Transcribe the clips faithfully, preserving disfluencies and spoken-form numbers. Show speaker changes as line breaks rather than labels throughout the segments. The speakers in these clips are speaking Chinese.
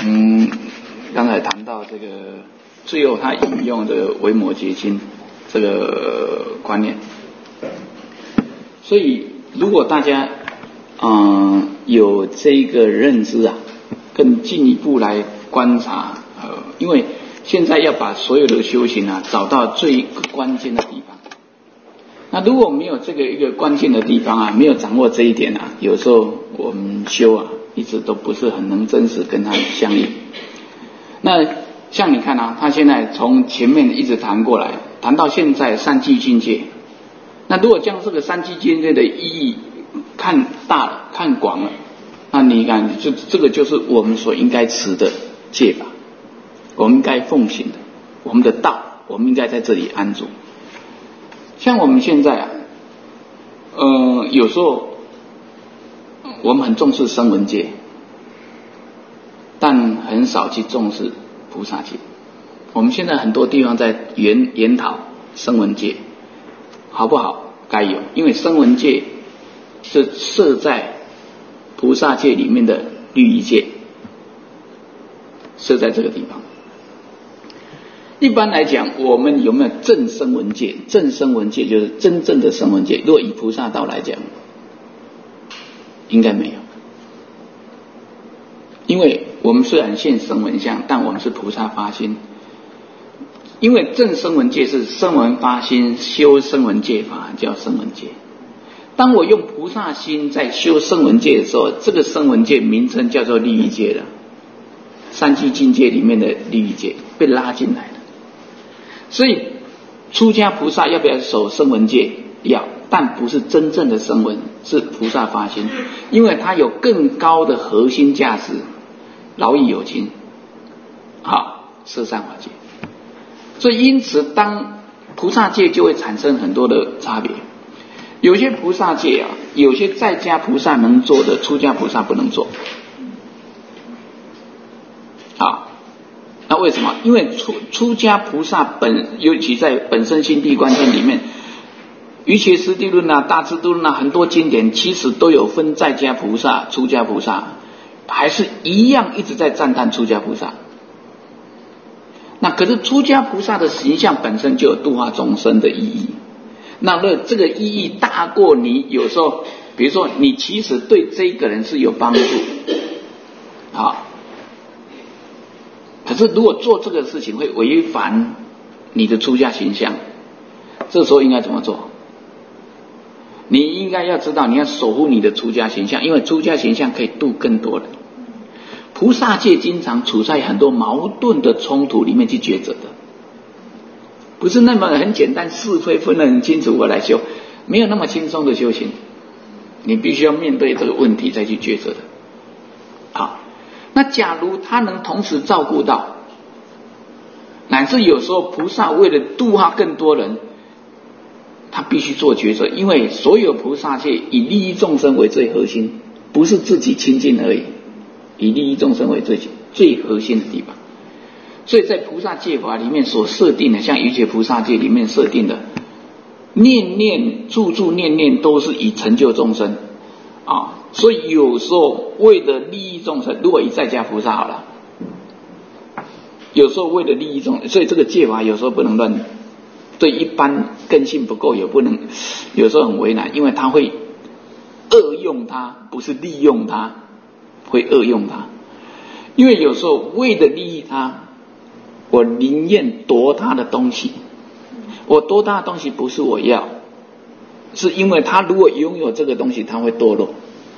嗯，刚才谈到这个，最后他引用这个维摩诘经这个观念，所以如果大家嗯、呃、有这个认知啊，更进一步来观察，呃，因为现在要把所有的修行啊找到最关键的地方。那如果没有这个一个关键的地方啊，没有掌握这一点啊，有时候我们修啊，一直都不是很能真实跟它相应。那像你看啊，他现在从前面一直谈过来，谈到现在三际境界。那如果将这个三际境界的意义看大了、看广了，那你看，这这个就是我们所应该持的戒法，我们应该奉行的，我们的道，我们应该在这里安住。像我们现在啊，呃，有时候我们很重视声闻戒，但很少去重视菩萨戒。我们现在很多地方在研研讨声闻戒好不好？该有，因为声闻戒是设在菩萨戒里面的律仪戒，设在这个地方。一般来讲，我们有没有正声闻戒？正声闻戒就是真正的声闻戒。如果以菩萨道来讲，应该没有，因为我们虽然现声闻相，但我们是菩萨发心。因为正声闻戒是声闻发心修声闻戒法，叫声闻戒。当我用菩萨心在修声闻戒的时候，这个声闻戒名称叫做律仪戒了，三际境界里面的律仪戒被拉进来了。所以出家菩萨要不要守声闻戒？要，但不是真正的声闻，是菩萨发心，因为它有更高的核心价值，劳逸有情，好，摄善法戒。所以因此当菩萨戒就会产生很多的差别，有些菩萨戒啊，有些在家菩萨能做的，出家菩萨不能做。好，那为什么？因为出出家菩萨本，尤其在本身心地观经里面，瑜伽师地论啊、大智度论啊，很多经典其实都有分在家菩萨、出家菩萨，还是一样一直在赞叹出家菩萨。那可是出家菩萨的形象本身就有度化众生的意义，那这个意义大过你有时候，比如说你其实对这个人是有帮助，好。可是如果做这个事情会违反你的出家形象，这时候应该怎么做？你应该要知道你要守护你的出家形象，因为出家形象可以度更多人。菩萨戒经常处在很多矛盾的冲突里面去抉择的，不是那么很简单，是非分得很清楚我来修，没有那么轻松的修行，你必须要面对这个问题再去抉择的。好，那假如他能同时照顾到，乃至有时候菩萨为了度化更多人，他必须做抉择，因为所有菩萨戒以利益众生为最核心，不是自己亲近而已，以利益众生为最最核心的地方。所以在菩萨戒法里面所设定的，像瑜伽菩萨戒里面设定的，念念处处念念都是以成就众生啊。所以有时候为了利益众生，如果以在家菩萨好了，有时候为了利益众生，所以这个戒法有时候不能乱，对一般根性不够也不能，有时候很为难，因为他会恶用它，不是利用它，会恶用它。因为有时候为了利益他，我宁愿夺他的东西，我夺他的东西不是我要，是因为他如果拥有这个东西他会堕落，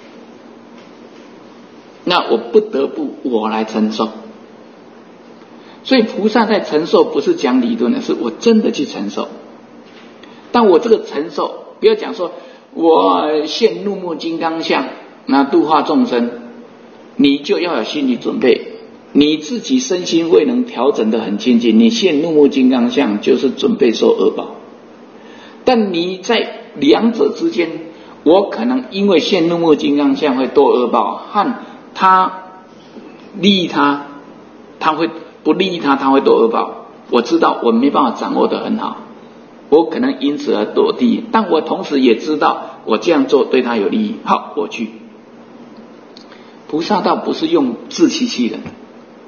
那我不得不我来承受。所以菩萨在承受不是讲理论的，是我真的去承受。但我这个承受，不要讲说我现怒目金刚相，那度化众生，你就要有心理准备，你自己身心未能调整得很清净，你现怒目金刚相就是准备受恶报。但你在两者之间，我可能因为现怒目金刚相会堕恶报，和他利益他，他会不利益他，他会堕恶报。我知道我没办法掌握得很好，我可能因此而堕地，但我同时也知道我这样做对他有利益，好，我去。菩萨道不是用自欺欺人，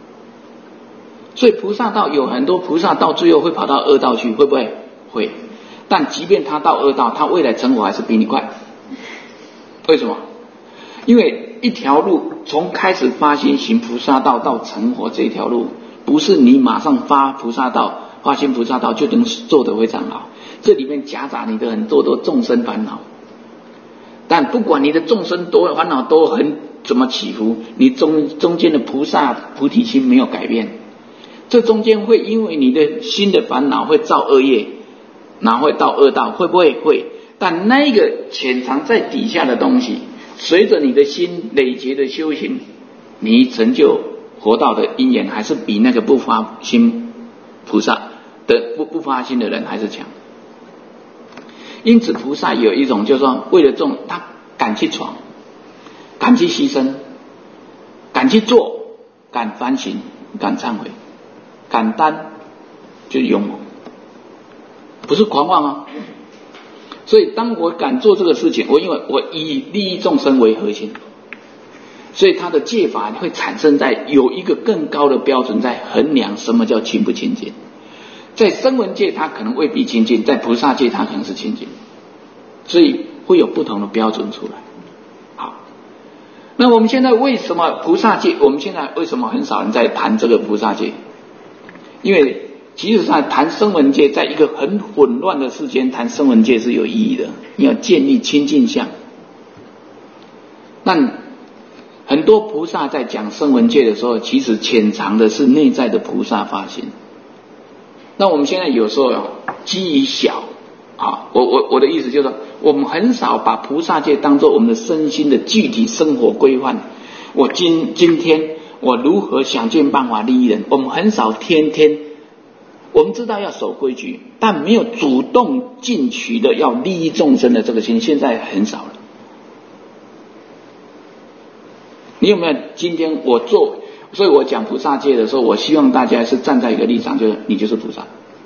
所以菩萨道有很多菩萨到最后会跑到恶道去，会不会？会。但即便他到恶道，他未来成佛还是比你快。为什么？因为一条路从开始发心行菩萨道到成佛这条路，不是你马上发菩萨道、发心菩萨道就能做得非常好，这里面夹杂你的很多的众生烦恼。但不管你的众生多烦恼都很怎么起伏，你中中间的菩萨菩提心没有改变，这中间会因为你的心的烦恼会造恶业，然后会到恶道，会不会？会。但那个潜藏在底下的东西，随着你的心累劫的修行，你成就佛道的因缘还是比那个不发心菩萨的不不发心的人还是强。因此菩萨有一种就是说，为了众他敢去闯，敢去牺牲，敢去做，敢反省，敢忏悔，敢担，就是勇猛，不是狂妄啊。所以当我敢做这个事情，我因为我以利益众生为核心，所以他的戒法会产生在有一个更高的标准在衡量什么叫清不清净。在声闻界他可能未必清净，在菩萨界他可能是清净，所以会有不同的标准出来。好，那我们现在为什么菩萨界，我们现在为什么很少人在谈这个菩萨界？因为其实上谈声闻界，在一个很混乱的世间谈声闻界是有意义的，你要建立清净相。但很多菩萨在讲声闻界的时候，其实潜藏的是内在的菩萨发心。那我们现在有时候基于小啊，我我我的意思就是说，我们很少把菩萨界当作我们的身心的具体生活规范。我今今天我如何想尽办法利益人？我们很少天天。我们知道要守规矩，但没有主动进取的要利益众生的这个心，现在很少了。你有没有今天我做，所以我讲菩萨界的时候，我希望大家是站在一个立场，就是你就是菩萨，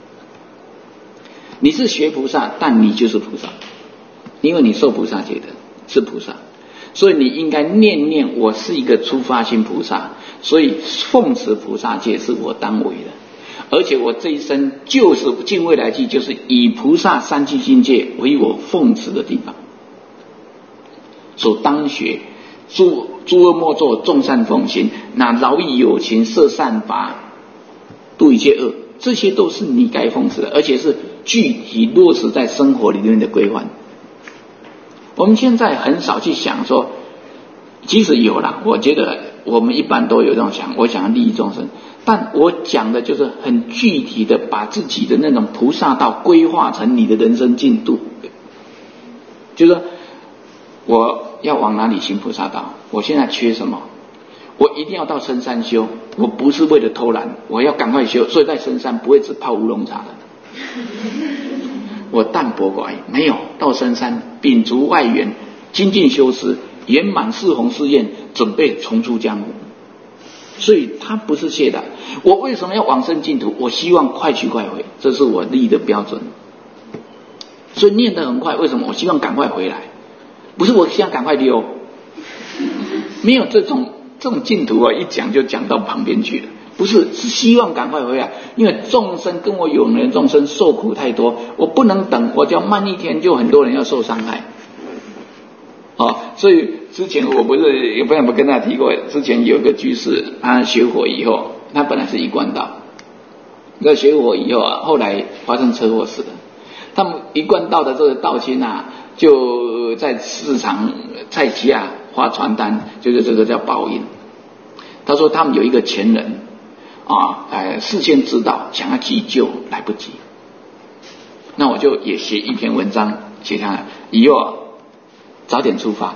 你是学菩萨，但你就是菩萨，因为你受菩萨戒的是菩萨，所以你应该念念我是一个初发心菩萨，所以奉持菩萨戒是我当为的。而且我这一生就是尽未来际，就是以菩萨三聚境界为我奉持的地方，所当学诸诸恶莫作，众善奉行，那饶益有情，摄善法，度一切恶，这些都是你该奉持的，而且是具体落实在生活里面的规范。我们现在很少去想说，即使有啦，我觉得我们一般都有这种想，我想要利益众生。但我讲的就是很具体的把自己的那种菩萨道规划成你的人生进度，就是说我要往哪里行菩萨道，我现在缺什么，我一定要到深山修，我不是为了偷懒，我要赶快修，所以在深山不会只泡乌龙茶的，我淡泊寡言，没有到深山摒除外缘，精进修施，圆满四弘誓愿，准备重出江湖。所以他不是懈怠。我为什么要往生净土？我希望快去快回，这是我立的标准。所以念得很快，为什么？我希望赶快回来，不是我希望赶快溜。没有这种这种净土啊，一讲就讲到旁边去了。不是，是希望赶快回来，因为众生跟我有缘的众生受苦太多，我不能等，我只要慢一天，就很多人要受伤害。哦，所以之前我不是有朋友跟他提过，之前有个居士，他学佛以后，他本来是一贯道，那学佛以后啊，后来发生车祸死了。他们一贯道的这个道亲啊，就在市场菜市啊发传单，就是这个叫报应。他说他们有一个前人啊，呃，事先知道想要急救来不及，那我就也写一篇文章写下来，以后啊早点出发。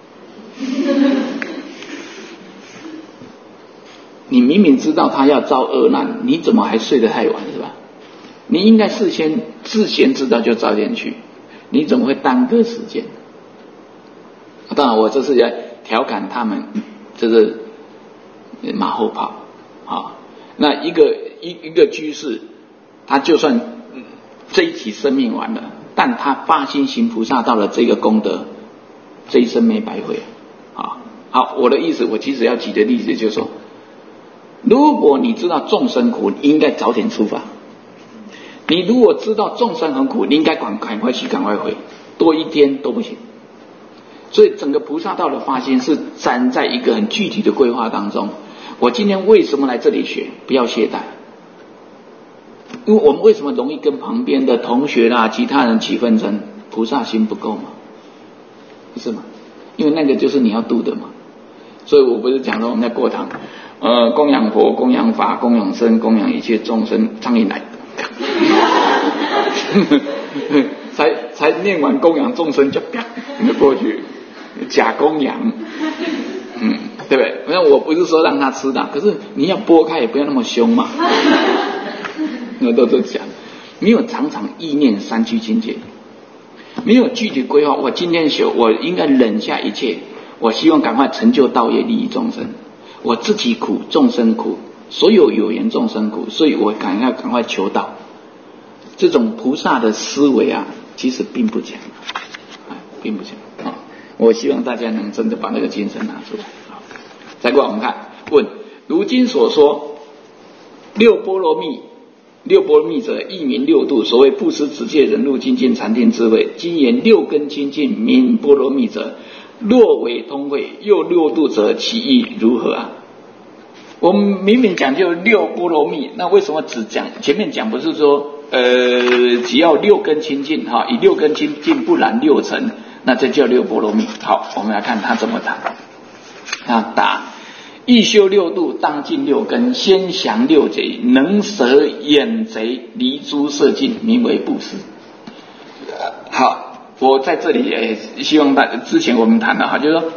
你明明知道他要遭厄难，你怎么还睡得太晚，是吧？你应该事先事先知道就早点去，你怎么会耽搁时间？当然我这是在调侃他们，这是马后炮啊。那一个一一个居士，他就算这一期生命完了，但他发心行菩萨道的这个功德，这一生没白费啊。好，我的意思，我其实要举的例子就是说， 如果你知道众生苦，你应该早点出发。你如果知道众生很苦，你应该赶赶快去，赶快回，多一天都不行。所以整个菩萨道的发心是站在一个很具体的规划当中。我今天为什么来这里学？不要懈怠，因为我们为什么容易跟旁边的同学啦、其他人起纷争？菩萨心不够嘛，不是吗？因为那个就是你要度的嘛。所以我不是讲说我们在过堂，呃，供养佛、供养法、供养僧、供养一切众生，苍蝇来。才才念完供养众生就啪就过去，假供养，嗯，对不对？那我不是说让他吃的，可是你要拨开也不要那么凶嘛。那都是讲，没有常常意念三聚境界，没有具体规划。我今天学，我应该忍下一切，我希望赶快成就道业，利益众生。我自己苦，众生苦，所有有缘众生苦，所以我赶快赶快求道。这种菩萨的思维啊，其实并不强，啊，并不强啊。我希望大家能真的把那个精神拿出来。好，再过来我们看，问：如今所说六波罗蜜，六波罗蜜者，亦名六度。所谓布施、持戒、忍辱、精进、禅定、智慧，今言六根清净名波罗蜜者，若为通会，又六度者，其意如何啊？我们明明讲就六波罗蜜，那为什么只讲前面讲不是说？呃，只要六根清净哈，以六根清净不染六尘，那这叫六波罗蜜。好，我们来看他怎么谈。啊，答：欲修六度，当尽六根，先降六贼，能舍眼贼，离诸色境，名为布施。好，我在这里也希望大家，之前我们谈了哈，就是说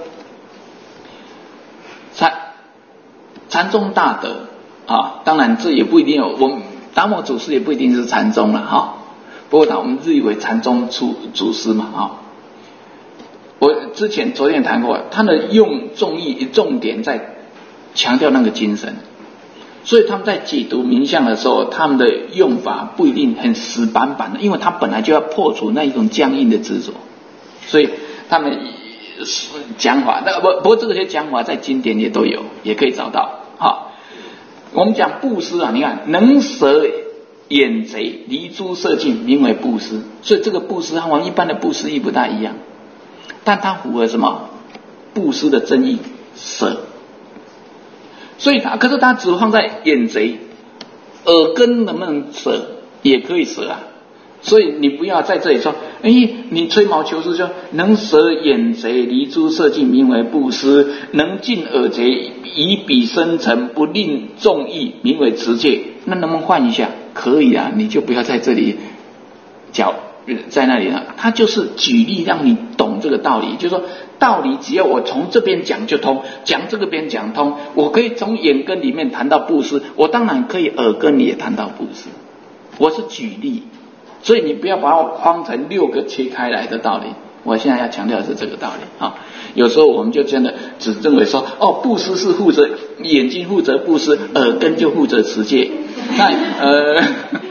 禅禅宗大德啊，当然这也不一定有我们。达摩祖师也不一定是禅宗了哈，不过我们自以为禅宗出祖师嘛哈。我之前昨天谈过，他的用重意重点在强调那个精神，所以他们在解读名相的时候，他们的用法不一定很死板板的，因为他本来就要破除那一种僵硬的执着，所以他们讲法，那不不过这些讲法在经典也都有，也可以找到哈。我们讲布施啊，你看能舍眼贼，离诸色境，名为布施。所以这个布施和我们一般的布施意不大一样，但它符合什么？布施的真意，舍。所以它可是它只放在眼贼，耳根能不能舍？也可以舍啊。所以你不要在这里说，哎，你吹毛求疵，说能舍眼贼，离诸色境，名为布施；能尽耳贼，以彼生尘，不令众意，名为持戒。那能不能换一下？可以啊，你就不要在这里讲，在那里了。他就是举例让你懂这个道理，就是说道理只要我从这边讲就通，讲这个边讲通，我可以从眼根里面谈到布施，我当然可以耳根里也谈到布施。我是举例。所以你不要把我框成六个切开来的道理，我现在要强调的是这个道理啊。有时候我们就真的只认为说，哦，布施是负责眼睛负责布施，耳根就负责持戒。那呃，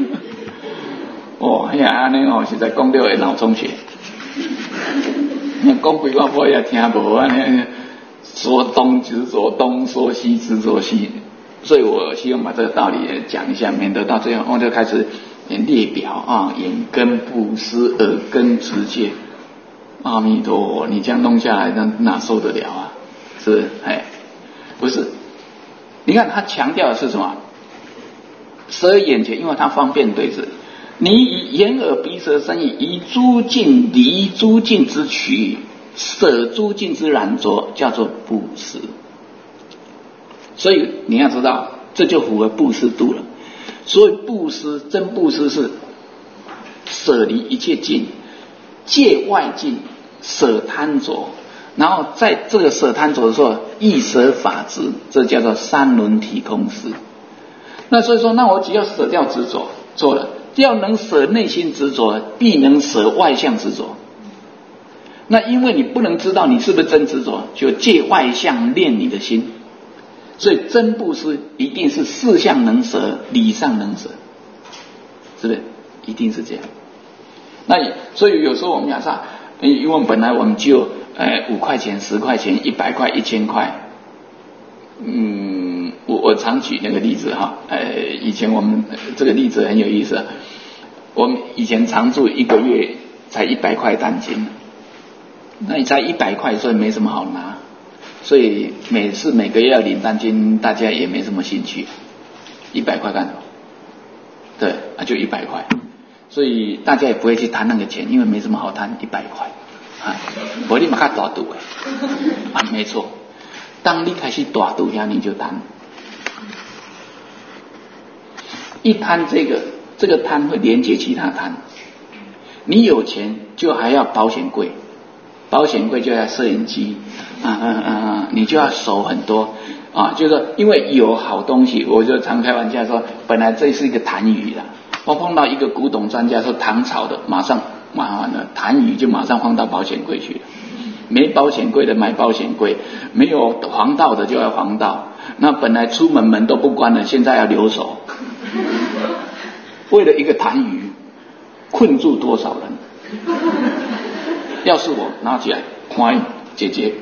哦，哎呀，那哦是在讲到的脑充血，讲几万我也听无啊，说东执着东，说西执着西。所以我希望把这个道理讲一下，免得到最后我就开始。列表啊，眼根布施，耳根持戒。阿弥陀佛，你这样弄下来，那哪受得了啊？是不是？哎，不是。你看他强调的是什么？舍眼前，因为他方便对治。你以眼耳鼻舌身意，以诸境离诸境之取，舍诸境之染着，叫做布施。所以你要知道，这就符合布施度了。所以布施，真布施是舍离一切境，戒外境，舍贪着，然后在这个舍贪着的时候，亦舍法执，这叫做三轮体空施。那所以说，那我只要舍掉执着，做了，要能舍内心执着，必能舍外相执着。那因为你不能知道你是不是真执着，就借外相练你的心。所以真布施一定是事相能舍，理上能舍，是不是？一定是这样。那所以有时候我们讲说，因为我们本来我们就呃五块钱、十块钱、一百块、一千块，嗯， 我我常举那个例子哈，呃，以前我们这个例子很有意思，我们以前常住一个月才一百块单金，那你才一百块，所以没什么好拿，所以每次每个月要领单金，大家也没什么兴趣，一百块干什么？对，啊就一百块，所以大家也不会去贪那个钱，因为没什么好贪，一百块啊，我立马看大赌哎，啊没错，当你开始大赌下，你就贪。一贪这个，这个贪会连接其他贪。你有钱就还要保险柜，保险柜就要摄影机，啊啊啊啊，你就要手很多啊，就是说，因为有好东西，我就常开玩笑说，本来这是一个痰盂啦，我碰到一个古董专家说唐朝的，马上麻烦了，痰盂就马上放到保险柜去了。没保险柜的买保险柜，没有黄道的就要黄道，那本来出门门都不关了，现在要留守。为了一个痰盂，困住多少人？要是我拿起来，快姐姐，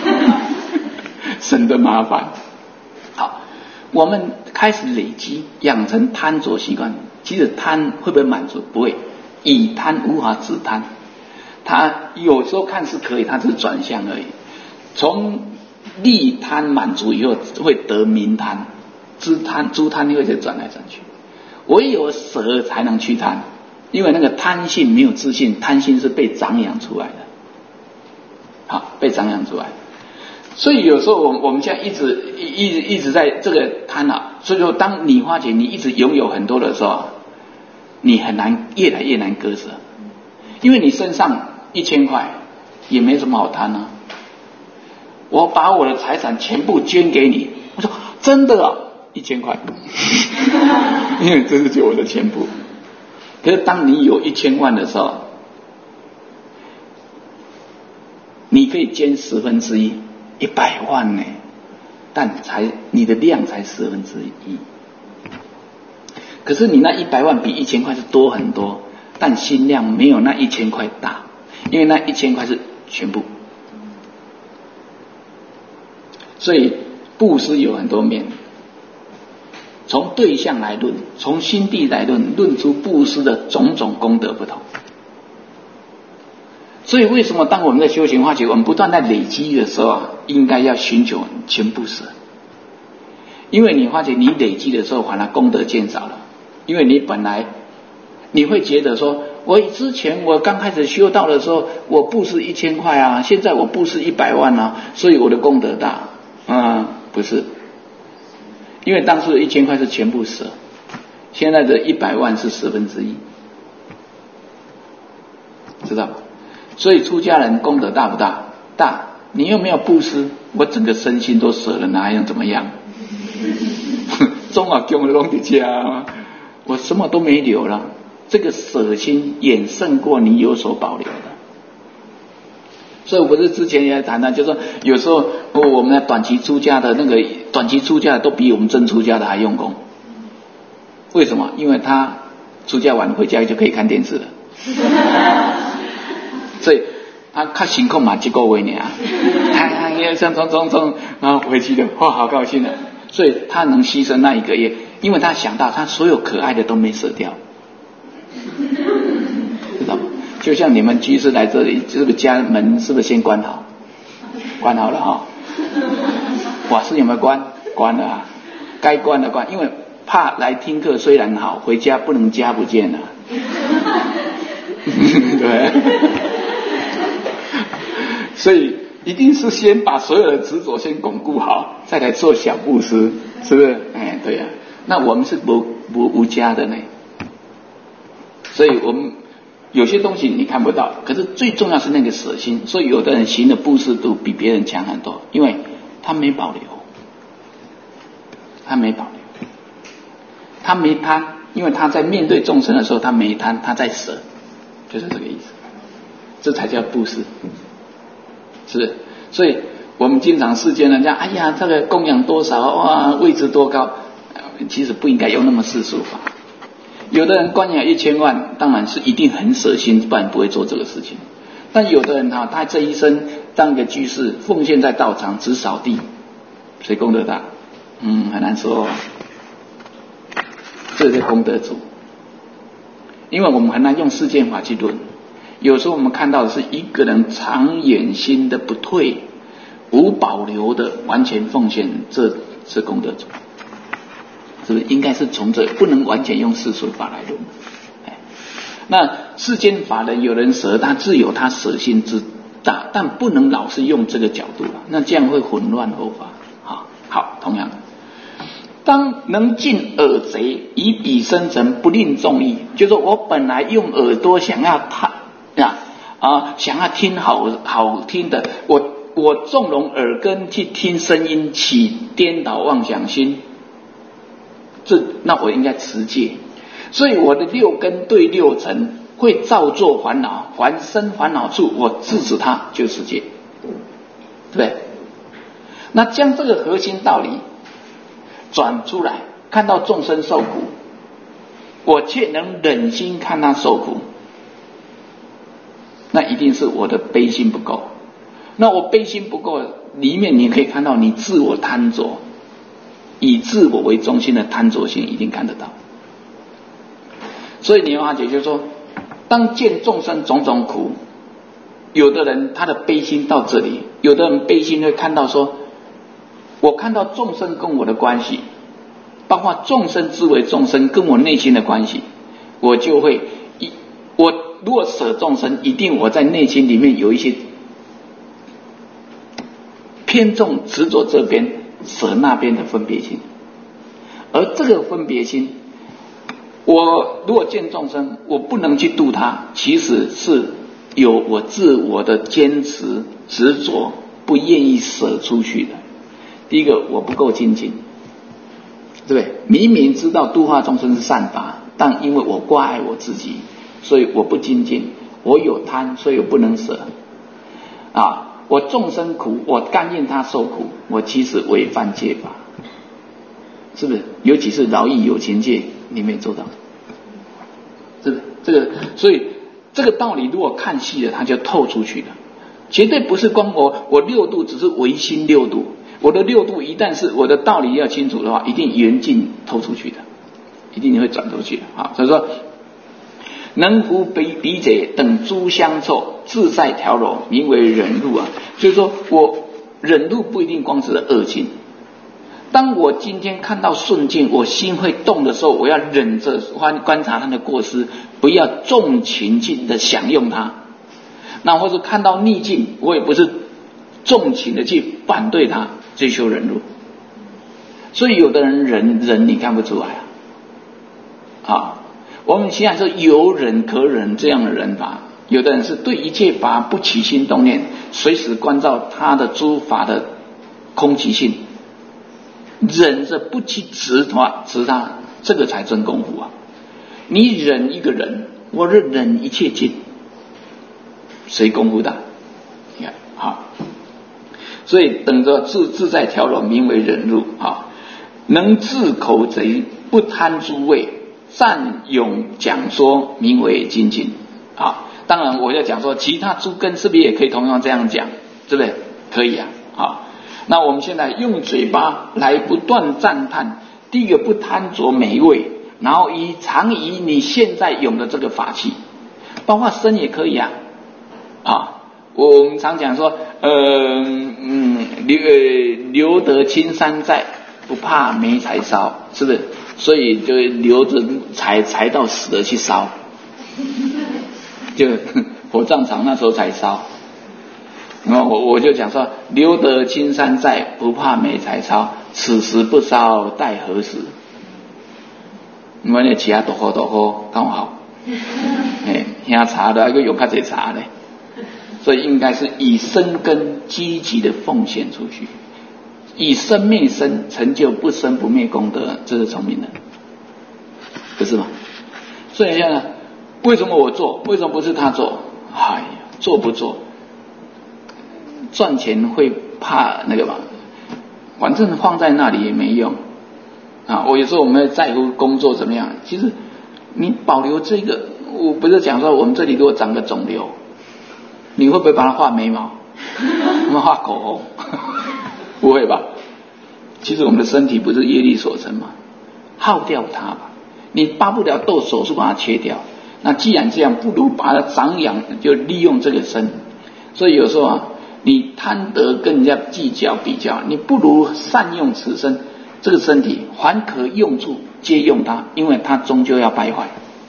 省得麻烦。好，我们开始累积，养成贪着习惯。其实贪会不会满足？不会，以贪无法止贪。它有时候看似可以，它只是转向而已。从利贪满足以后，会得民贪、知贪、诸贪，你会再转来转去。唯有舍才能去贪，因为那个贪性没有自信，贪心是被长养出来的，好，被长养出来。所以有时候我们我们现在一直一直一直在这个贪啊，所以说当你花钱，你一直拥有很多的时候，你很难越来越难割舍，因为你身上一千块也没什么好贪啊。我把我的财产全部捐给你，我说真的啊，一千块，因为这是就我的全部。可是当你有一千万的时候，你可以捐十分之一，一百万呢，但才你的量才十分之一。可是你那一百万比一千块是多很多，但心量没有那一千块大，因为那一千块是全部。所以布施有很多面，从对象来论，从心地来论，论出布施的种种功德不同。所以为什么当我们在修行化解，我们不断在累积的时候啊，应该要寻求全布施。因为你发觉你累积的时候，反而功德减少了。因为你本来你会觉得说，我之前我刚开始修道的时候，我布施一千块啊，现在我布施一百万啊，所以我的功德大啊、嗯，不是。因为当初的一千块是全部舍，现在的一百万是十分之一，知道吗？所以出家人功德大不大？大。你又没有布施，我整个身心都舍了，哪还能怎么样？中啊，供的拢在家，我什么都没留了。这个舍心远胜过你有所保留的。所以我不是之前也谈到，就是说有时候我们的短期出家的那个短期出家的都比我们真出家的还用功。为什么？因为他出家完回家就可以看电视了。所以他较辛苦嘛，一个月呢，他他像冲冲冲，然后回去了，哇，好高兴啊！所以他能牺牲那一个月，因为他想到他所有可爱的都没舍掉，知道吗？就像你们居士来这里，这个家门是不是先关好？关好了哈、哦。瓦斯有没有关？关了啊，该关的关，因为怕来听课虽然好，回家不能家不见了。对。所以一定是先把所有的执着先巩固好，再来做小布施，是不是？哎，对呀、啊。那我们是不不无家的呢，所以我们有些东西你看不到，可是最重要是那个舍心。所以有的人行的布施度比别人强很多，因为他没保留，他没保留，他没贪，因为他在面对众生的时候他没贪，他在舍，就是这个意思。这才叫布施。是不是？所以我们经常世间人家，哎呀，这个供养多少哇，位置多高，其实不应该用那么世俗法。有的人供养一千万，当然是一定很舍心，不然不会做这个事情。但有的人哈，他这一生当个居士，奉献在道场，只扫地，谁功德大？ 嗯，很难说，这是功德主，因为我们很难用世间法去论。有时候我们看到的是一个人长远心的不退，无保留的完全奉献，这是功德主，是不是？应该是从这，不能完全用世俗法来论。那世间法人有人舍，他自有他舍心之大，但不能老是用这个角度，那这样会混乱佛法。好，好，同样的，当能尽耳贼，以彼生成，不令众议，就是说我本来用耳朵想要看啊啊，想要听好好听的，我我纵容耳根去听声音，起颠倒妄想心，这那我应该持戒。所以我的六根对六尘会造作烦恼，凡生烦恼处，我制止它就持戒，对不对？那将这个核心道理转出来，看到众生受苦，我却能忍心看他受苦，那一定是我的悲心不够。那我悲心不够，里面你可以看到你自我贪着，以自我为中心的贪着心一定看得到。所以你会发觉，就是说，当见众生种种苦，有的人他的悲心到这里，有的人悲心会看到说，我看到众生跟我的关系，包括众生之为众生跟我内心的关系，我就会一我如果舍众生，一定我在内心里面有一些偏重执着这边，舍那边的分别心，而这个分别心，我如果见众生，我不能去度他，其实是有我自我的坚持执着，不愿意舍出去的。第一个，我不够精进，对不对？明明知道度化众生是善法，但因为我挂碍我自己，所以我不精进。我有贪，所以我不能舍啊！我众生苦，我甘愿他受苦，我其实违犯戒法，是不是？尤其是饶益有情戒，你没做到，是不是？这个，所以这个道理如果看细了，它就透出去了。绝对不是光我我六度只是唯心六度，我的六度一旦是我的道理要清楚的话，一定圆尽透出去的，一定会转出去的啊！所以说，能服彼彼者等诸相凑，自在调柔，名为忍辱啊。就是说我忍辱不一定光是恶境。当我今天看到顺境，我心会动的时候，我要忍着观察它的过失，不要重情境的享用它。那或者看到逆境，我也不是重情的去反对它，追求忍辱。所以有的人忍忍你看不出来啊，啊，我们现在说有忍可忍这样的人法，有的人是对一切法不起心动念，随时关照他的诸法的空寂性。忍着不去执他，执他，这个才真功夫啊！你忍一个人，我是忍一切境，谁功夫大？你看，好，所以等着自自在调柔，名为忍辱啊！能治口贼，不贪诸味，善勇讲说，名为精进啊！当然，我要讲说，其他诸根是不是也可以同样这样讲？对不对？可以啊，啊。那我们现在用嘴巴来不断赞叹，第一个不贪着美味，然后以常以你现在有的这个法器，包括身也可以啊，啊，我们常讲说，呃嗯留留得青山在，不怕没柴烧，是不是？所以就留着柴柴到死了去烧，就火葬场那时候才烧。那我我就讲说，留得青山在，不怕没柴烧，此时不烧待何时？你们那其他多好多好刚好，哎，喝茶的还个用较济茶嘞，所以应该是以生根积极的奉献出去，以生灭生，成就不生不灭功德，这是聪明人，不是吗？所以现在为什么我做？为什么不是他做？哎呀，做不做？赚钱会怕那个吧，反正放在那里也没用啊。我有时候我们在乎工作怎么样，其实你保留这个，我不是讲说我们这里如果长个肿瘤，你会不会把它画眉毛？我们画口红？不会吧？ 其实我们的身体不是业力所成吗？耗掉它吧，你巴不了动手术把它切掉。那既然这样，不如把它长养，就利用这个身。所以有时候啊，你贪得跟人家计较比较，你不如善用此身，这个身体凡可用处皆用它，因为它终究要败坏。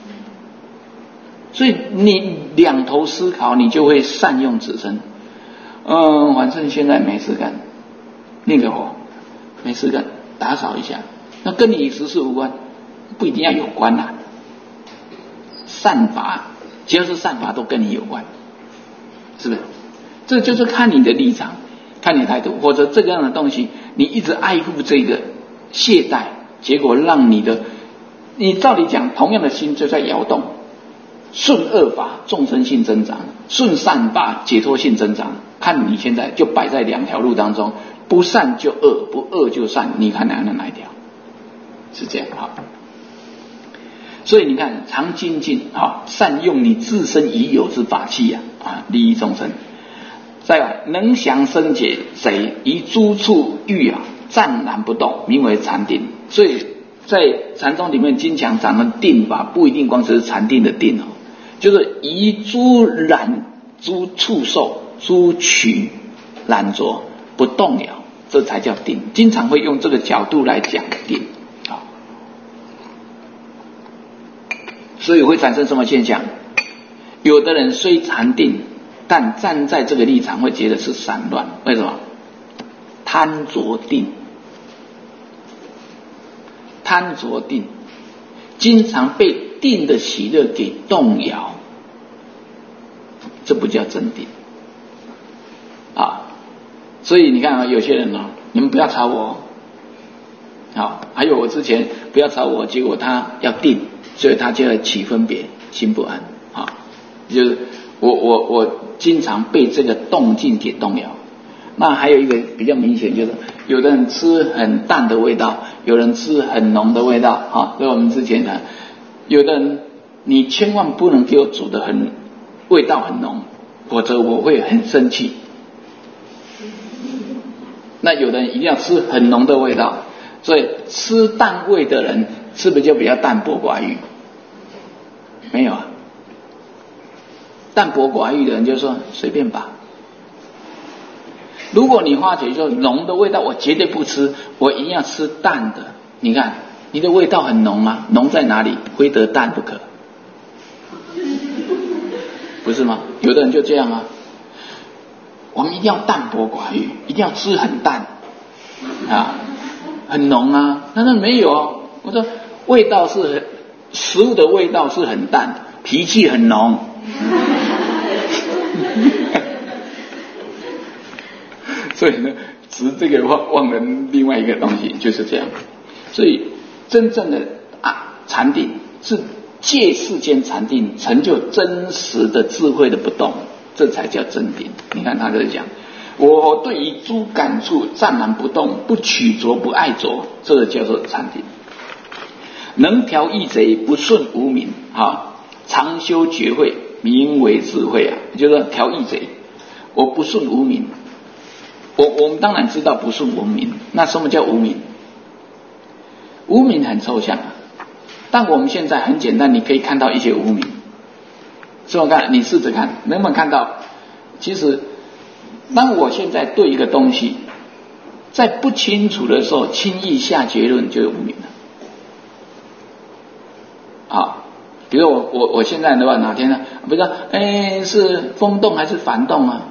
所以你两头思考，你就会善用此身。嗯，反正现在没事干，那个哦，没事干，打扫一下，那跟你实事无关，不一定要有关啊。善法，只要是善法都跟你有关，是不是？这就是看你的立场，看你的态度，或者这样的东西，你一直爱护这个懈怠，结果让你的，你照理讲，同样的心就在摇动。顺恶法众生性增长，顺善法解脱性增长。看你现在就摆在两条路当中，不善就恶，不恶就善，你看哪哪一条？是这样哈。所以你看，常精进啊，善用你自身已有之法器啊，啊，利益众生。再来，能降生解，谁于诸处欲啊，暂然不动，名为禅定。所以在禅宗里面，经常讲的定法，不一定光是禅定的定哦，就是于诸染、诸触受、诸取染着不动了，这才叫定。经常会用这个角度来讲定啊。所以会产生什么现象？有的人虽禅定，但站在这个立场会觉得是散乱。为什么？贪着定，贪着定，经常被定的喜乐给动摇，这不叫真定啊。所以你看啊，有些人呢、哦，你们不要吵我啊。还有我之前不要吵我，结果他要定，所以他就要起分别，心不安啊。就是我我我经常被这个动静给动摇。那还有一个比较明显，就是有的人吃很淡的味道，有人吃很浓的味道啊。所以我们之前呢，有的人你千万不能给我煮的很味道很浓，否则我会很生气。那有的人一定要吃很浓的味道，所以吃淡味的人是不是就比较淡泊寡欲？没有啊，淡泊寡欲的人就说随便吧。如果你发觉说浓的味道我绝对不吃，我一定要吃淡的，你看你的味道很浓吗？浓在哪里？非得淡不可，不是吗？有的人就这样啊，我们一定要淡泊寡欲，一定要吃很淡啊，很浓啊。但是没有哦，我说味道是食物的味道是很淡，脾气很浓。所以呢，只是这个忘忘了另外一个东西，就是这样。所以真正的啊禅定是借世间禅定，成就真实的智慧的不动，这才叫真定。你看他在讲，我对于诸感触暂然不动，不取着不爱着，这个叫做禅定。能调意贼，不顺无明啊，常修觉慧，名为智慧啊，就是调意贼，我不顺无明。我我们当然知道不顺无明，那什么叫无明？无明很抽象啊，但我们现在很简单，你可以看到一些无明。是我看，你试着看，能不能看到？其实，当我现在对一个东西在不清楚的时候，轻易下结论就有无明了。啊，比如我我我现在的话，哪天呢？不知道，哎，是风动还是幡动啊？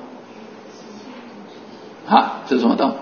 哈，这是什么动？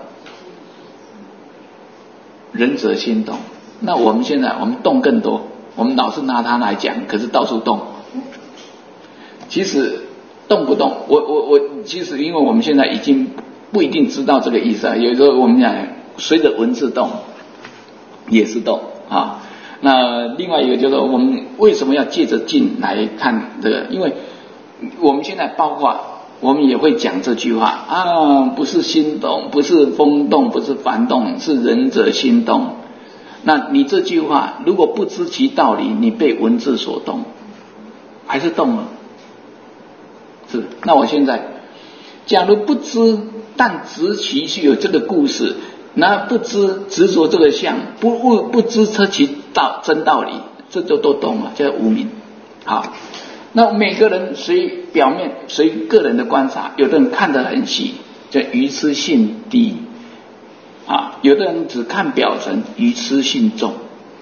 仁者心动。那我们现在我们动更多，我们老是拿它来讲，可是到处动。其实动不动，我我我，其实因为我们现在已经不一定知道这个意思啊。有时候我们讲随着文字动，也是动啊。那另外一个就是我们为什么要借着静来看这个？因为我们现在包括。我们也会讲这句话啊，不是心动，不是风动，不是幡动，是仁者心动。那你这句话如果不知其道理，你被文字所动，还是动了。是，那我现在假如不知，但知其是有这个故事， 那不知执着这个相，不不知测其道真道理，这就都懂了，叫无明。好，那每个人随表面随个人的观察，有的人看得很细，叫愚痴性低啊，有的人只看表层，愚痴性重。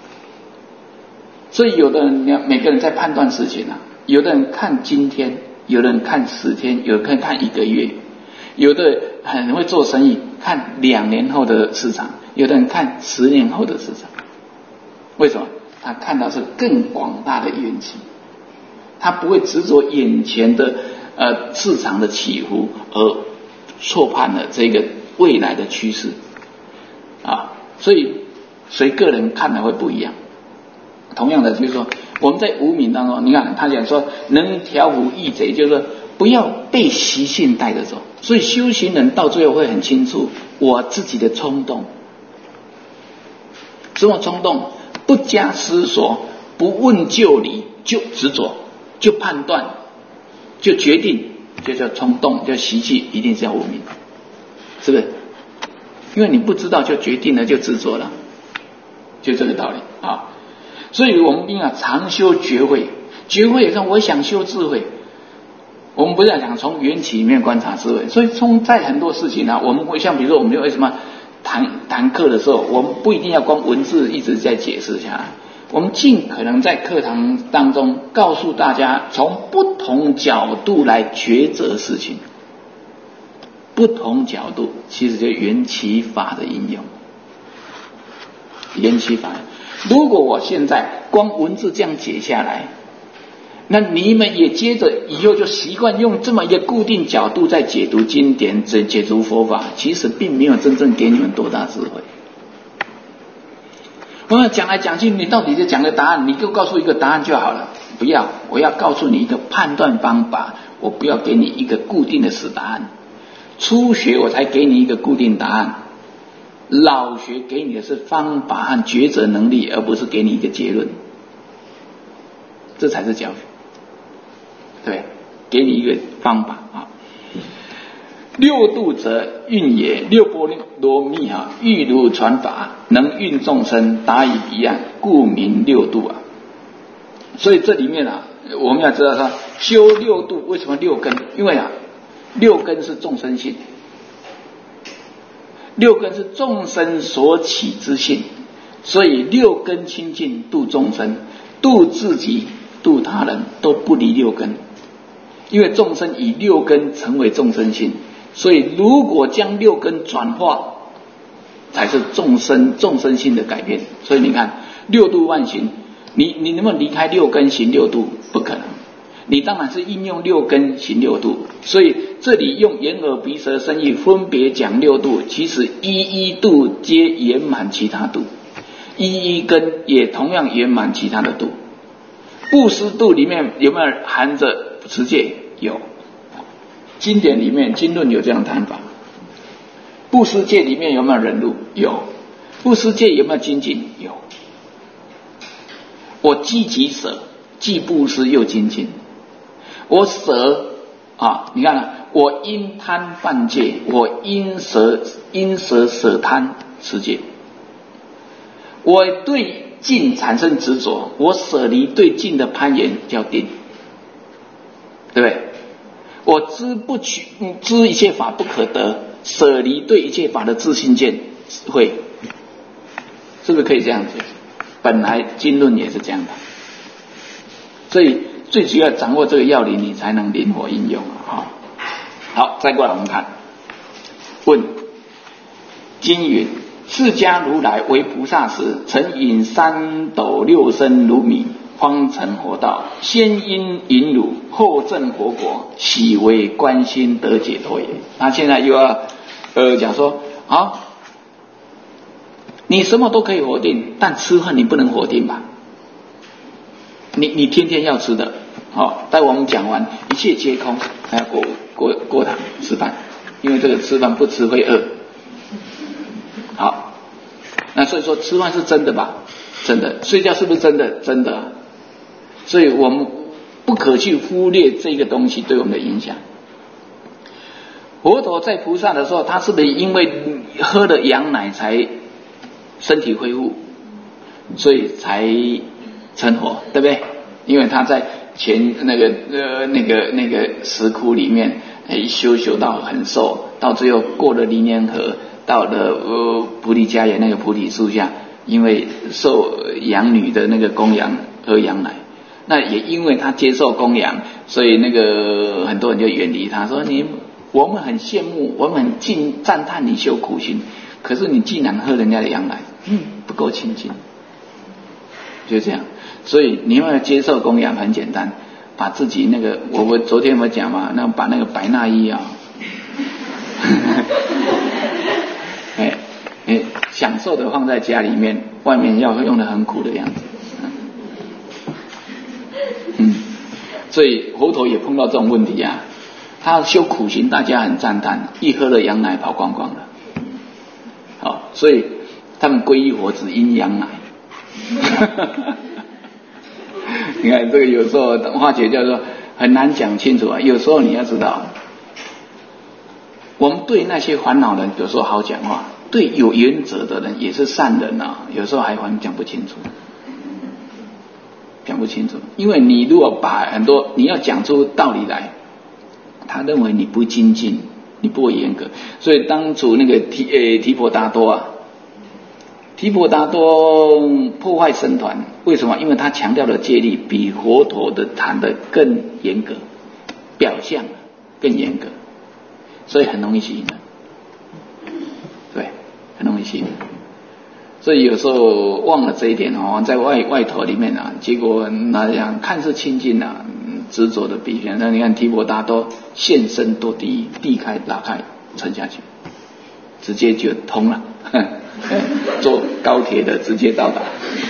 所以有的人，每个人在判断事情啊，有的人看今天，有的人看十天，有的人看一个月，有的很会做生意，看两年后的市场，有的人看十年后的市场。为什么？他看到是更广大的缘起，他不会执着眼前的呃市场的起伏而错判了这个未来的趋势啊。所以随个人看的会不一样。同样的，就是说我们在无明当中，你看他讲说能调伏易贼，就是说不要被习性带着走。所以修行人到最后会很清楚我自己的冲动，什么冲动？不加思索，不问就理，就执着，就判断，就决定，就叫冲动，叫习气，一定是要无明，是不是？因为你不知道就决定了，就执着了，就这个道理啊。所以我们应该常修觉慧，觉慧也说我想修智慧。我们不是讲从缘起里面观察智慧，所以从在很多事情啊，我们会像比如说我们为什么谈谈课的时候，我们不一定要光文字一直在解释下来，我们尽可能在课堂当中告诉大家，从不同角度来抉择事情。不同角度其实就是缘起法的应用。缘起法，如果我现在光文字这样解下来，那你们也接着以后就习惯用这么一个固定角度在解读经典、解解读佛法，其实并没有真正给你们多大智慧。我们讲来讲去，你到底就讲个答案，你就告诉一个答案就好了。不要，我要告诉你一个判断方法，我不要给你一个固定的死答案。初学我才给你一个固定答案，老学给你的是方法和抉择能力，而不是给你一个结论。这才是教学。对，给你一个方法啊。六度者运也，六波罗蜜啊，欲如传法，能运众生，达以彼岸，故名六度啊。所以这里面啊，我们要知道说，修六度为什么六根？因为啊，六根是众生性，六根是众生所起之性，所以六根清净度众生，度自己，度他人，都不离六根。因为众生以六根成为众生性，所以如果将六根转化，才是众生众生性的改变。所以你看六度万行，你你能不能离开六根行六度？不可能。你当然是应用六根行六度。所以这里用眼耳鼻舌身意分别讲六度，其实一一度皆圆满其他度，一一根也同样圆满其他的度。布施度里面有没有含着持戒？有，经典里面经论有这样谈法。布施戒里面有没有忍辱？有。布施戒有没有精进？有。我积极舍，既布施又精进。我舍啊，你看了，我因贪犯戒，我因舍因舍舍贪持戒。我对境产生执着，我舍离对境的攀岩叫定，对不对？我知不取，知一切法不可得，舍离对一切法的自信见会，是不是可以这样子？本来经论也是这样的，所以最主要掌握这个要领，你才能灵活应用啊。好，再过来我们看，问经云：释迦如来为菩萨时，曾饮三斗六升如米，方成佛道。先因饮乳，后证佛果，喜为观心得解脱也。他现在又要呃讲说，好，你什么都可以否定，但吃饭你不能否定吧？你你天天要吃的，好，待我们讲完一切皆空，还要过过过堂吃饭，因为这个吃饭不吃会饿。好，那所以说吃饭是真的吧？真的。睡觉是不是真的？真的。所以我们不可去忽略这个东西对我们的影响。 佛陀在菩萨的时候，他是不是因为喝了羊奶才身体恢复，所以才成佛，对不对？因为他在前那个呃那个那个石窟里面，哎修修到很瘦，到最后过了灵岩河，到了呃菩提迦耶那个菩提树下，因为受羊女的那个供养喝羊奶，那也因为他接受供养，所以那个很多人就远离他，说你我们很羡慕，我们很敬赞叹你修苦行，可是你竟然喝人家的羊奶，嗯，不够清净，就这样。所以你要接受供养很简单，把自己那个我我昨天我讲嘛，那把那个白衲衣啊，哎哎，享受的放在家里面，外面要用的很苦的样子，嗯，所以佛陀也碰到这种问题啊。他修苦行，大家很赞叹，一喝了羊奶跑光光了。好，所以他们皈依佛只因羊奶。你看这个有时候化解叫做很难讲清楚啊。有时候你要知道，我们对那些烦恼人有时候好讲话，对有原则的人也是善人啊，有时候还还讲不清楚，讲不清楚。因为你如果把很多你要讲出道理来，他认为你不精进，你不严格，所以当初那个提诶提婆达多啊，提婆达多破坏僧团，为什么？因为他强调的戒律比佛陀的谈的更严格，表象更严格，所以很容易起因的，对，很容易起因。所以有时候忘了这一点哦，在外外头里面啊，结果那样看似清净啊，执着的比那你看提婆达多现身堕地狱，地开拉开沉下去，直接就通了，坐高铁的直接到达。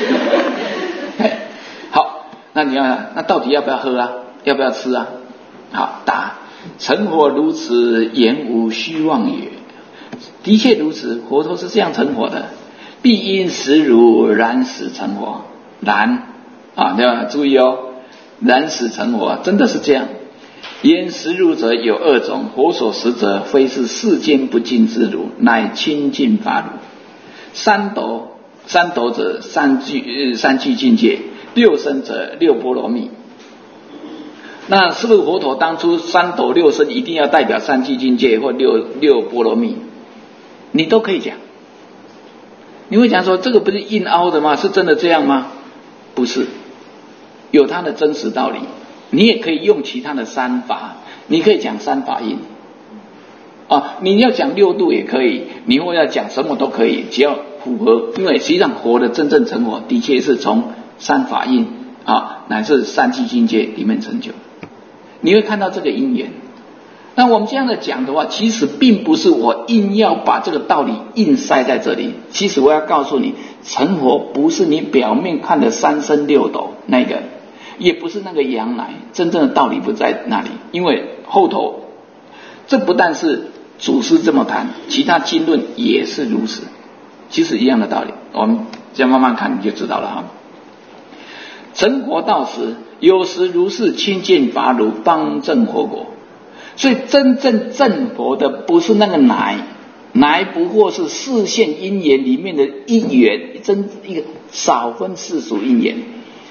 好，那你要那到底要不要喝啊？要不要吃啊？好，答：成佛如此，言无虚妄也。的确如此，佛陀是这样成佛的。必因实如，然使成佛。然啊，对吧？注意哦，然使成佛，真的是这样。言实如者有二种，佛所实者，非是世间不净之如，乃清净法如。三斗，三斗者三具三具境界，六身者六波罗蜜。那是不是佛陀当初三斗六身一定要代表三具境界或六六波罗蜜？你都可以讲。你会讲说这个不是硬凹的吗？是真的这样吗？不是，有它的真实道理。你也可以用其他的三法，你可以讲三法印啊，你要讲六度也可以，你或要讲什么都可以，只要符合。因为实际上佛的真正成佛，的确是从三法印啊，乃至三际境界里面成就。你会看到这个因缘。那我们这样的讲的话，其实并不是我硬要把这个道理硬塞在这里。其实我要告诉你，成佛不是你表面看的三身六斗那个，也不是那个羊奶，真正的道理不在那里。因为后头这不但是祖师这么谈，其他经论也是如此，其实一样的道理。我们这样慢慢看你就知道了哈。成佛道时，有时如是清净法如，方证佛果。所以真正证佛的不是那个奶，奶不过是四现因缘里面的一缘，真一个少分世俗因缘。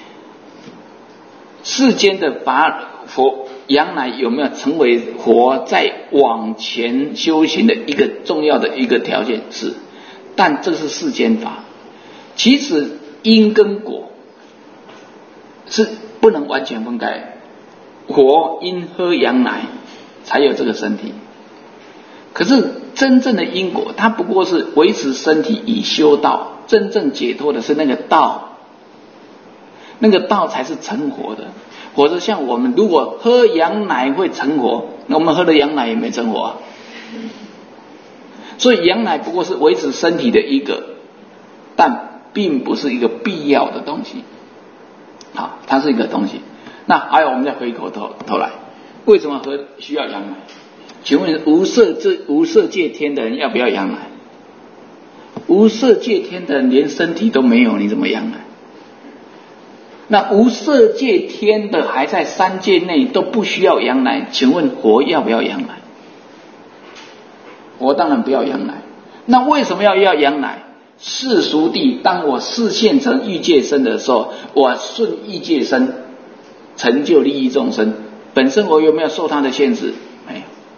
世间的法佛羊奶有没有成为佛在往前修行的一个重要的一个条件？是，但这是世间法。其实因跟果是不能完全分开，佛因喝羊奶才有这个身体，可是真正的因果，它不过是维持身体以修道，真正解脱的是那个道，那个道才是成活的。或者像我们如果喝羊奶会成活，那我们喝了羊奶也没成活啊。所以羊奶不过是维持身体的一个，但并不是一个必要的东西。好，它是一个东西。那还有我们再回过头头来，为什么喝需要羊奶？请问无色这无色界天的人要不要羊奶？无色界天的人连身体都没有，你怎么羊奶？那无色界天的还在三界内都不需要羊奶，请问佛要不要羊奶？ 我当然不要羊奶。那为什么要要羊奶？世俗谛，当我视现成欲界身的时候，我顺欲界身成就利益众生，本身我有没有受他的限制？没有。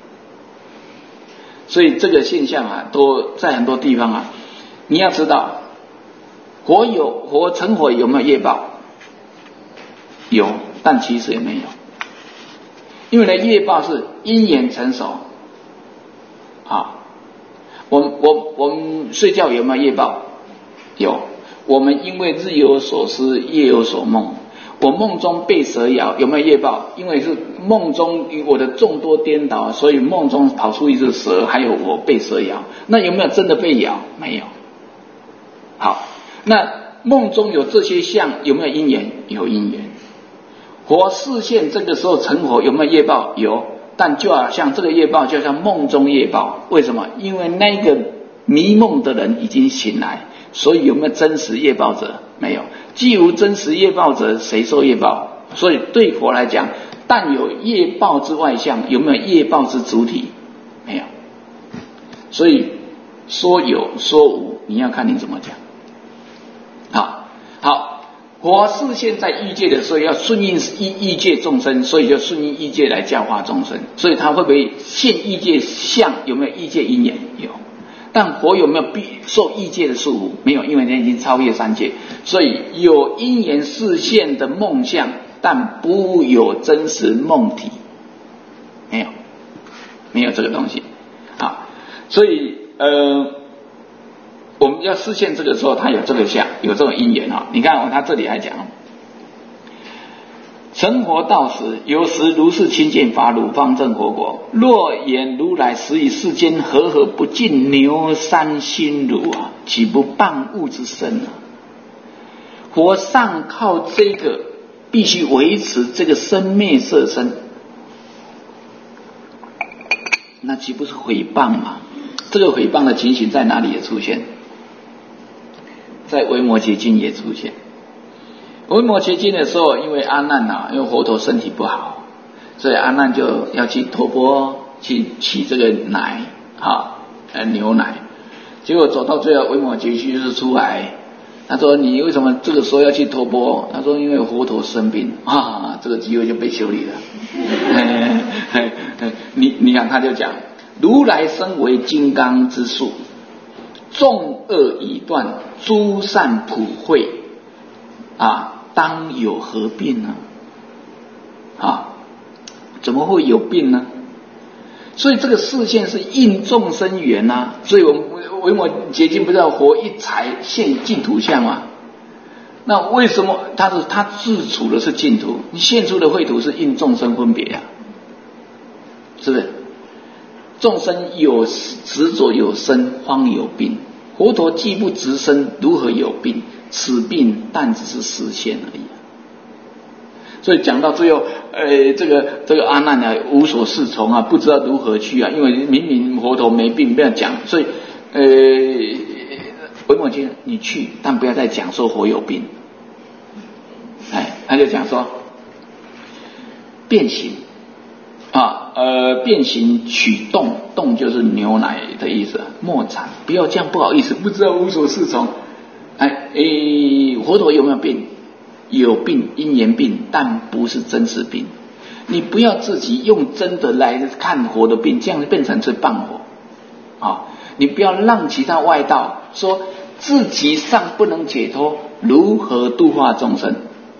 所以这个现象啊，都在很多地方啊，你要知道，火有火成火有没有业报？有，但其实也没有，因为呢，业报是因缘成熟。啊，我我我们睡觉有没有业报？有。我们因为日有所思，夜有所梦。我梦中被蛇咬，有没有业报？因为是梦中我的众多颠倒，所以梦中跑出一只蛇，还有我被蛇咬。那有没有真的被咬？没有。好，那梦中有这些相，有没有因缘？有因缘。火视现这个时候成火，有没有业报？有。但就好像这个业报就像梦中业报，为什么？因为那个迷梦的人已经醒来，所以有没有真实业报者？没有。既无真实业报者，谁受业报？所以对佛来讲，但有业报之外相，有没有业报之主体？没有。所以说有说无，你要看你怎么讲。好，好。我视现在欲界的时候，要顺应欲欲界众生，所以就顺应欲界来教化众生。所以他会不会现欲界相？有没有欲界因缘？有。但佛有没有必受欲界的束缚？没有，因为他已经超越三界。所以有因缘视现的梦相，但不有真实梦体，没有，没有这个东西啊。所以呃。我们要视现这个时候，它有这个相，有这种因缘啊。你看，他这里还讲，成佛道时，有时如是亲见法乳，方证佛果。若言如来实以世间和合不尽牛山心乳啊，岂不谤物之身啊？佛上靠这个必须维持这个生灭色身，那岂不是毁谤吗？这个毁谤的情形在哪里也出现？在维摩诘经也出现。维摩诘经的时候，因为阿难啊，因为佛陀身体不好，所以阿难就要去托钵去取这个奶啊，呃牛奶。结果走到最后，维摩诘居士出来，他说：“你为什么这个时候要去托钵？”他说：“因为佛陀生病啊，这个机会就被修理了。”你你看，他就讲：“如来身为金刚之树。众恶已断，诸善普惠，啊，当有何病呢？啊，怎么会有病呢？所以这个视现是应众生缘啊。所以我们维摩诘经不是要佛一财现净土相吗？那为什么他是他自处的是净土，你现出的秽土是应众生分别啊？是不是？众生有执着有生，方有病。佛陀既不执生，如何有病？此病但只是实现而已。所以讲到最后，呃，这个这个阿难啊，无所适从啊，不知道如何去啊，因为明明佛陀没病，不要讲。所以，呃，维摩诘，你去，但不要再讲说佛有病。哎，他就讲说，变形。啊，呃，变形取动，动就是牛奶的意思，莫产，不要这样，不好意思，不知道无所适从。哎，诶，佛陀有没有病？有病，因缘病，但不是真实病。你不要自己用真的来看佛的病，这样变成是谤佛。啊，你不要让其他外道说自己尚不能解脱，如何度化众生？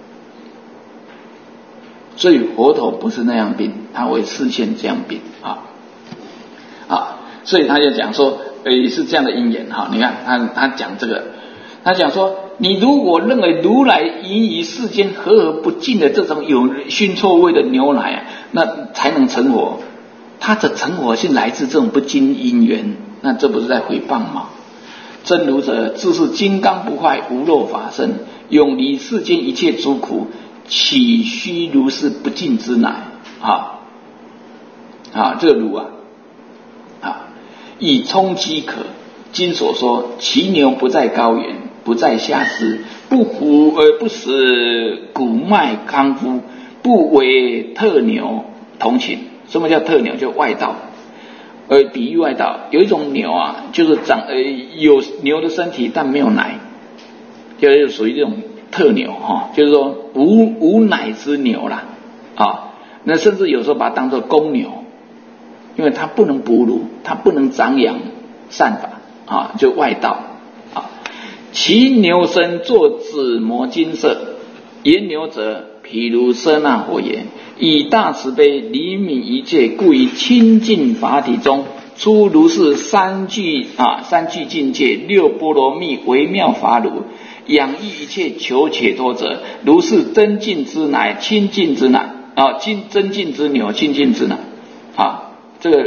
所以佛陀不是那样病，他会视现这样病啊啊，所以他就讲说，诶，是这样的因缘哈。你看他他讲这个，他讲说，你如果认为如来因于世间和而不尽的这种有熏臭味的牛奶啊，那才能成佛，他的成佛是来自这种不尽因缘，那这不是在诽谤吗？真如者自是金刚不坏，无漏法身，永离世间一切诸苦。岂须如是不尽之奶啊啊！这个乳啊啊，以充饥渴。经所说，其牛不在高原，不在下施，不服呃不使骨脉康复，不为特牛同情。什么叫特牛？就外道。 呃，比喻外道，有一种牛啊，就是长呃有牛的身体，但没有奶，就是属于这种特牛哈、哦，就是说无无奶之牛啦啊。那甚至有时候把它当作公牛，因为它不能哺乳，它不能长养善法啊，就外道啊。其牛身作紫磨金色，言牛者，譬如舍那火焰。以大慈悲怜悯一切，故于清净法体中出如是三具啊三具境界六波罗蜜微妙法乳，养育一切求解脱者，如是增进之奶，清净之奶啊，清增进之牛，清净之奶啊。这个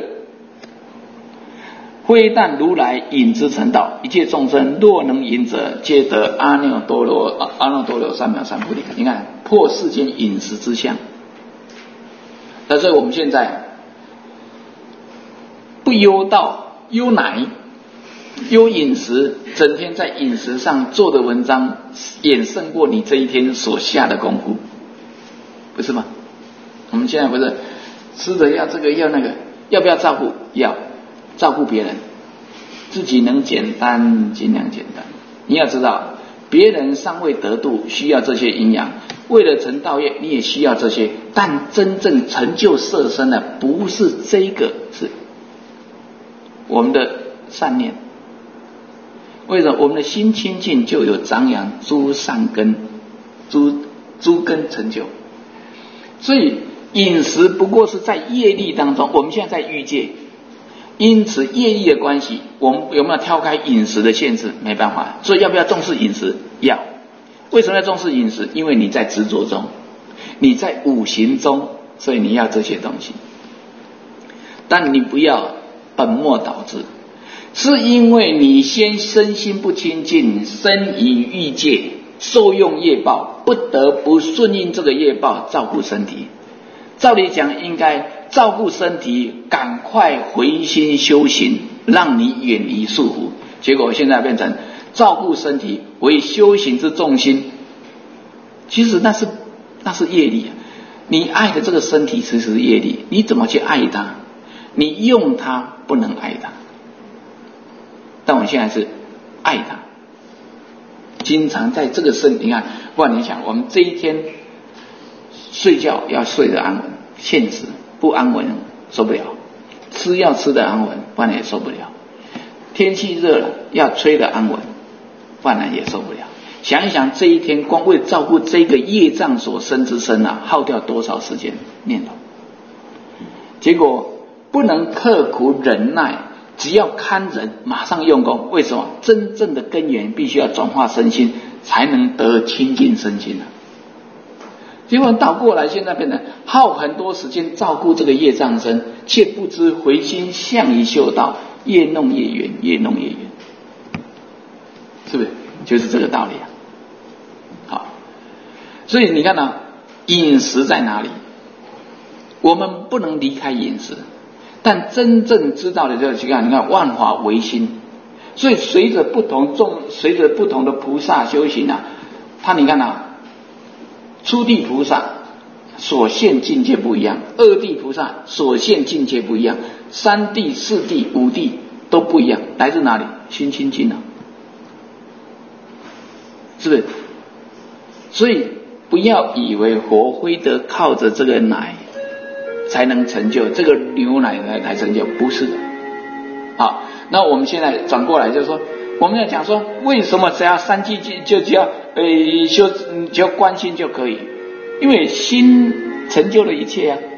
非但如来引之成道，一切众生若能引者，皆得阿耨多罗阿耨多罗三藐三菩提。你看破世间饮食之相。那所以我们现在不忧道忧奶忧饮食，整天在饮食上做的文章远胜过你这一天所下的功夫，不是吗？我们现在不是吃的要这个要那个，要不要照顾？要照顾别人，自己能简单尽量简单。你要知道别人尚未得度，需要这些营养，为了成道业你也需要这些，但真正成就色身的不是这个，是我们的善念。为什么？我们的心清净，就有长养诸善根，诸诸根成就。所以饮食不过是在业力当中，我们现在在欲界，因此业力的关系，我们有没有跳开饮食的限制？没办法。所以要不要重视饮食？要。为什么要重视饮食？因为你在执着中，你在五行中，所以你要这些东西。但你不要本末倒置，是因为你先身心不清净，身于欲界，受用业报，不得不顺应这个业报照顾身体。照理讲应该照顾身体，赶快回心修行，让你远离束缚。结果现在变成照顾身体为修行之重心，其实那是那是业力。你爱的这个身体其实是业力，你怎么去爱它？你用它不能爱它，但我现在是爱它，经常在这个身体，你看，不然你想，我们这一天睡觉要睡得安稳，现实不安稳受不了；吃要吃得安稳，不然也受不了。天气热了要吹得安稳，不然也受不了。想一想，这一天光为照顾这个业障所生之身啊，耗掉多少时间念头？结果不能刻苦忍耐，只要堪忍，马上用功。为什么？真正的根源必须要转化身心，才能得清净身心啊。结果倒过来，现在变成耗很多时间照顾这个业障身，却不知回心向于修道，越弄越远，越弄越远，是不是？就是这个道理啊。好，所以你看啊，饮食在哪里？我们不能离开饮食，但真正知道的这个去看，你看万法唯心，所以随着不同众，随着不同的菩萨修行啊，他你看啊。初地菩萨所现境界不一样，二地菩萨所现境界不一样，三地、四地、五地都不一样，来自哪里？心清净啊，是不是？所以不要以为佛非得靠着这个奶才能成就，这个牛奶来来成就，不是的。好，那我们现在转过来就是说，我们要讲说，为什么只要三句就只要呃修只要观心就可以？因为心成就了一切啊，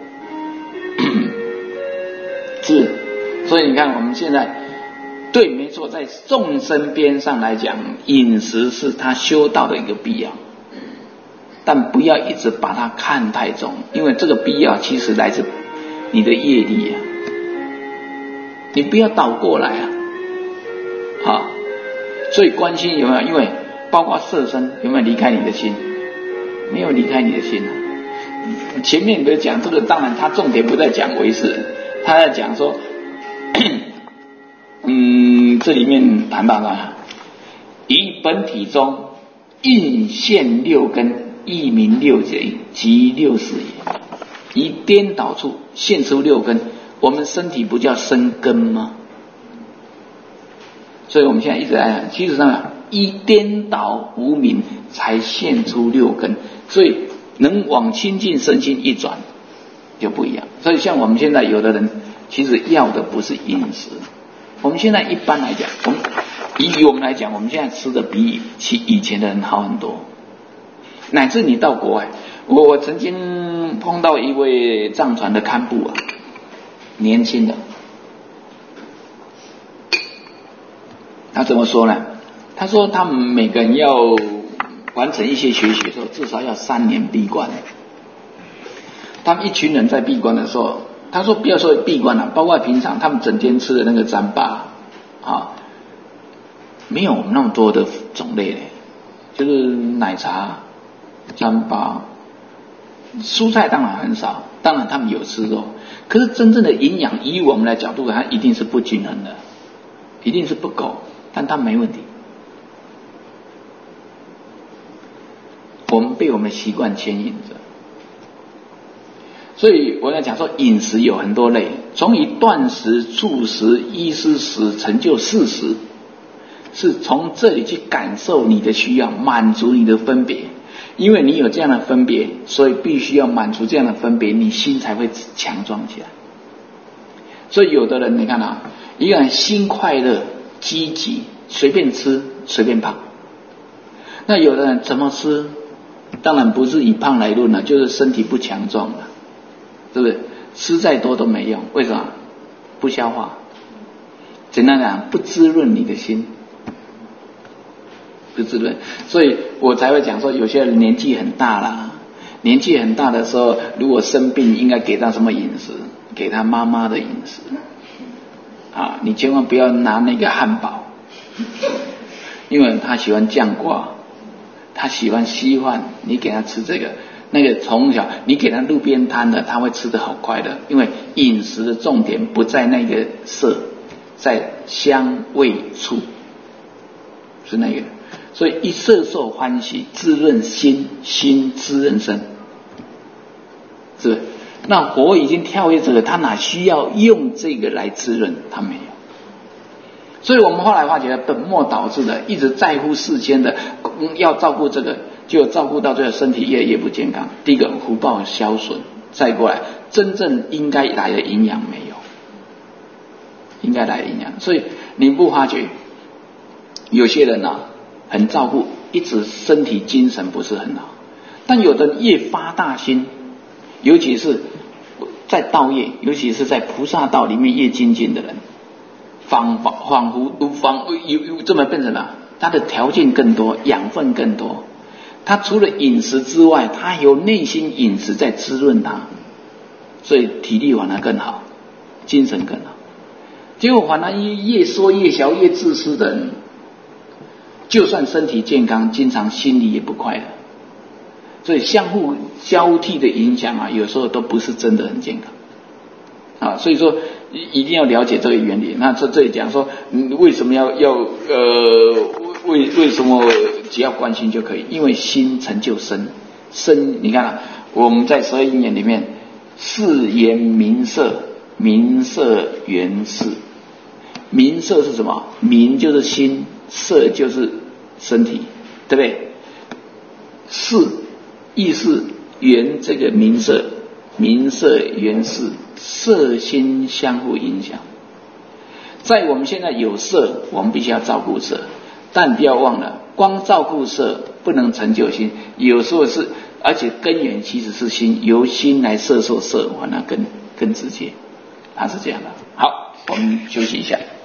是。所以你看我们现在对，没错，在众生边上来讲，饮食是他修道的一个必要，但不要一直把它看太重，因为这个必要其实来自你的业力啊，你不要倒过来啊，好。所以观心有没有？因为包括色身有没有离开你的心？没有离开你的心啊。前面不是讲这个，当然他重点不在讲唯识，他在讲说，嗯，这里面谈到了于本体中应现六根，亦名六劫及六识也。于颠倒处现出六根， 我们身体不叫生根吗？所以我们现在一直在讲，其实上一颠倒无明才现出六根，所以能往清净身心一转就不一样。所以像我们现在有的人其实要的不是饮食，我们现在一般来讲，我们以我们来讲，我们现在吃的比起以前的人好很多，乃至你到国外，我我曾经碰到一位藏传的堪布啊，年轻的，他怎么说呢？他说他们每个人要完成一些学习的时候，至少要三年闭关。他们一群人在闭关的时候，他说不要说闭关了，包括平常他们整天吃的那个糌粑啊，没有我们那么多的种类嘞，就是奶茶、糌粑、蔬菜当然很少，当然他们有吃肉，可是真正的营养，以我们的角度，它一定是不均衡的，一定是不够，但它没问题。我们被我们习惯牵引着，所以我在讲说饮食有很多类，从以断食、住食、依师食、成就四食，是从这里去感受你的需要，满足你的分别。因为你有这样的分别，所以必须要满足这样的分别，你心才会强壮起来。所以有的人你看啊，一个人心快乐、积极，随便吃随便胖。那有的人怎么吃？当然不是以胖来论了，就是身体不强壮了，对不对？吃再多都没用，为什么？不消化。简单讲，不滋润你的心，不滋润。所以我才会讲说，有些人年纪很大啦，年纪很大的时候，如果生病，应该给他什么饮食？给他妈妈的饮食啊！你千万不要拿那个汉堡，因为他喜欢酱瓜。他喜欢稀饭，你给他吃这个，那个从小你给他路边摊的，他会吃得好快乐，因为饮食的重点不在那个色，在香味触，是那个，所以一色受欢喜，滋润心，心滋润身，是不是？那火已经跳跃这个，他哪需要用这个来滋润？他没有。所以我们后来发觉本末倒置的，一直在乎世间的，要照顾这个，就照顾到最后身体越来越不健康。第一个福报消损，再过来真正应该来的营养没有，应该来的营养。所以你不发觉有些人啊很照顾，一直身体精神不是很好，但有的人越发大心，尤其是在道业，尤其是在菩萨道里面越精进的人，仿仿佛如仿有有这么变成了，他的条件更多，养分更多，他除了饮食之外，他有内心饮食在滋润他，所以体力反而更好，精神更好。结果反而越说越小越自私的人，就算身体健康，经常心里也不快乐。所以相互交替的影响啊，有时候都不是真的很健康啊。所以说一定要了解这个原理。那这这里讲说，嗯，为什么要要呃为为什么只要关心就可以？因为心成就身，身你看啊，我们在十二因缘里面，四言名色，名色缘事。名色是什么？名就是心，色就是身体，对不对？事意是缘这个名色，名色缘事，色心相互影响。在我们现在有色，我们必须要照顾色，但不要忘了，光照顾色不能成就心，有时候是，而且根源其实是心，由心来摄受色，那更更直接，它是这样的。好，我们休息一下。